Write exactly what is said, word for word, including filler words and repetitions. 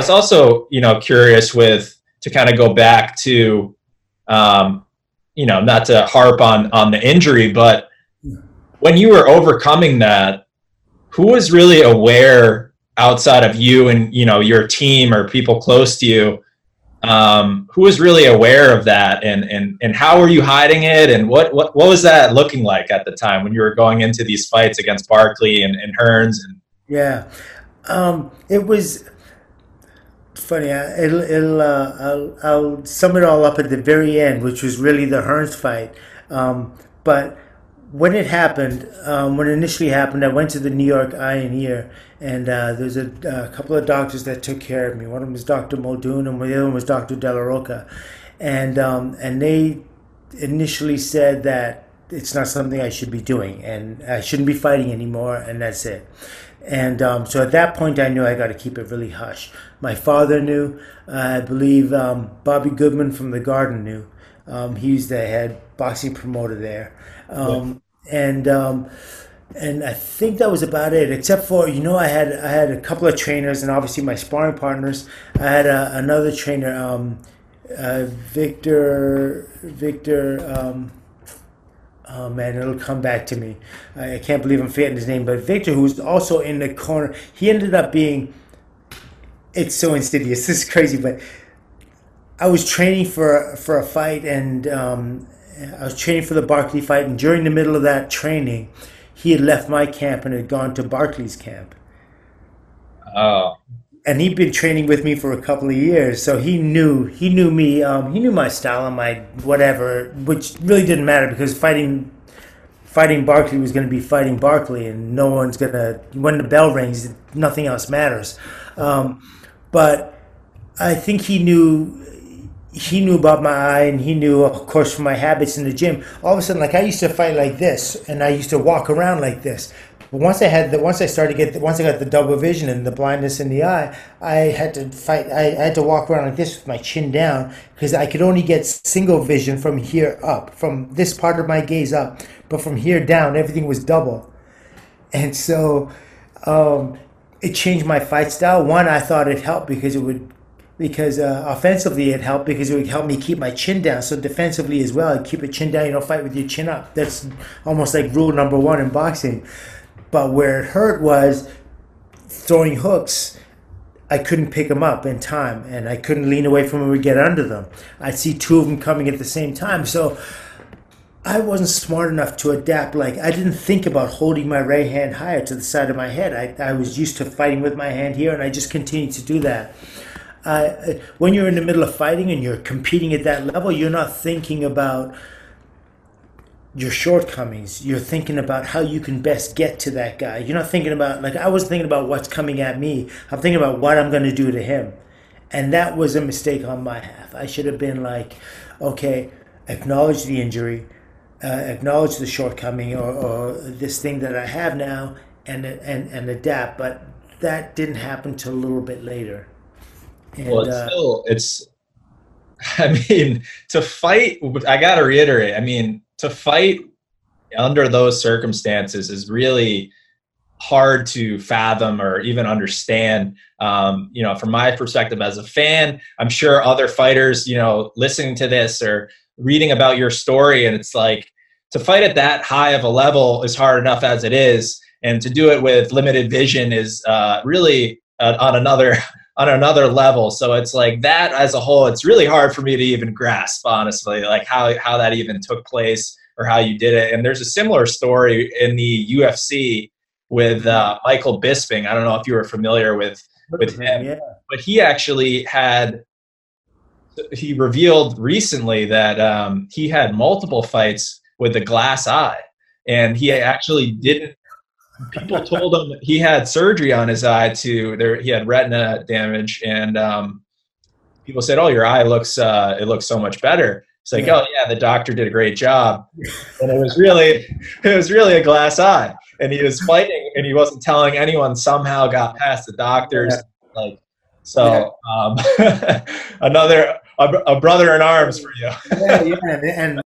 was also, you know, curious with, to kind of go back to, um, you know, not to harp on, on the injury, but when you were overcoming that, who was really aware outside of you and, you know, your team or people close to you, um, who was really aware of that, and, and, and how were you hiding it? And what, what, what was that looking like at the time when you were going into these fights against Barkley and, and Hearns? And Yeah. Um, it was funny. I- It'll, it'll, uh, I'll, I'll sum it all up at the very end, which was really the Hearns fight. Um, but when it happened, um, when it initially happened, I went to the New York Eye and Ear, and uh, there was a, a couple of doctors that took care of me. One of them was Doctor Muldoon, and the other one was Doctor Della Rocca, and um, and they initially said that it's not something I should be doing, and I shouldn't be fighting anymore, and that's it. And um, so at that point, I knew I got to keep it really hush. My father knew. Uh, I believe um, Bobby Goodman from the Garden knew. Um, he was the head boxing promoter there, yeah, um, and um, and I think that was about it. Except for, you know, I had I had a couple of trainers, and obviously my sparring partners. I had a, another trainer, um, uh, Victor Victor. Um, Oh man, it'll come back to me. I, I can't believe I'm forgetting his name, but Victor, who was also in the corner, he ended up being. It's so insidious. This is crazy, but I was training for for a fight, and um, I was training for the Barkley fight, and during the middle of that training, he had left my camp and had gone to Barkley's camp, oh, and he'd been training with me for a couple of years, so he knew he knew me. Um, he knew my style and my whatever, which really didn't matter because fighting fighting Barkley was going to be fighting Barkley, and no one's going to, when the bell rings, nothing else matters. Um, but I think he knew he knew about my eye, and he knew, of course, from my habits in the gym. All of a sudden, like, I used to fight like this, and I used to walk around like this. But once I had the, once I started to get, the, once I got the double vision and the blindness in the eye, I had to fight. I, I had to walk around like this with my chin down because I could only get single vision from here up, from this part of my gaze up, but from here down, everything was double. And so, um, it changed my fight style. One, I thought it helped because it would, because uh, offensively it helped because it would help me keep my chin down. So defensively as well, keep your chin down. You don't fight with your chin up. That's almost like rule number one in boxing. But where it hurt was throwing hooks. I couldn't pick them up in time, and I couldn't lean away from them or get under them. I'd see two of them coming at the same time. So I wasn't smart enough to adapt. Like, I didn't think about holding my right hand higher to the side of my head. I, I was used to fighting with my hand here, and I just continued to do that. Uh, when you're in the middle of fighting and you're competing at that level, you're not thinking about your shortcomings. You're thinking about how you can best get to that guy. You're not thinking about, like, I was thinking about what's coming at me. I'm thinking about what I'm going to do to him. And that was a mistake on my half. I should have been like, okay, acknowledge the injury, uh, acknowledge the shortcoming, or, or this thing that I have now, and, and, and adapt. But that didn't happen till a little bit later. well, And it's uh, still, it's, I mean, to fight, I got to reiterate, I mean, to fight under those circumstances is really hard to fathom or even understand. Um, you know, from my perspective as a fan, I'm sure other fighters, you know, listening to this or reading about your story, and it's like, to fight at that high of a level is hard enough as it is, and to do it with limited vision is uh, really uh, on another on another level. So it's like that as a whole, it's really hard for me to even grasp, honestly, like how, how that even took place or how you did it. And there's a similar story in the U F C with uh, Michael Bisping. I don't know if you were familiar with, with him, yeah, but he actually had, he revealed recently that um, he had multiple fights with a glass eye, and he actually didn't, people told him he had surgery on his eye to there. He had retina damage, and um, people said, "Oh, your eye looks uh, it looks so much better." It's like, yeah, "Oh yeah, the doctor did a great job," and it was really it was really a glass eye, and he was fighting, and he wasn't telling anyone. Somehow got past the doctors, yeah, like yeah. so. Um, another a, a brother in arms for you. Yeah, yeah, and, and